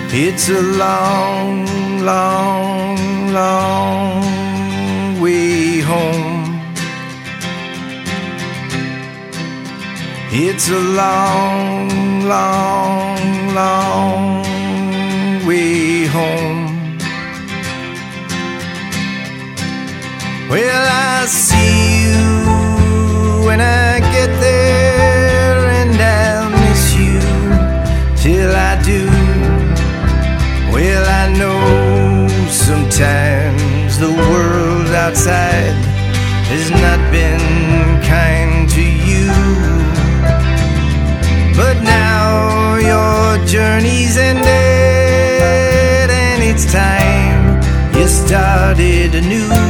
It's a long, long, long way home. It's a long, long, long way home. Well, I see you when I get there, and I'll miss you till I do. Well, I know sometimes the world outside has not been kind to you, but now your journey's ended, and it's time you started anew.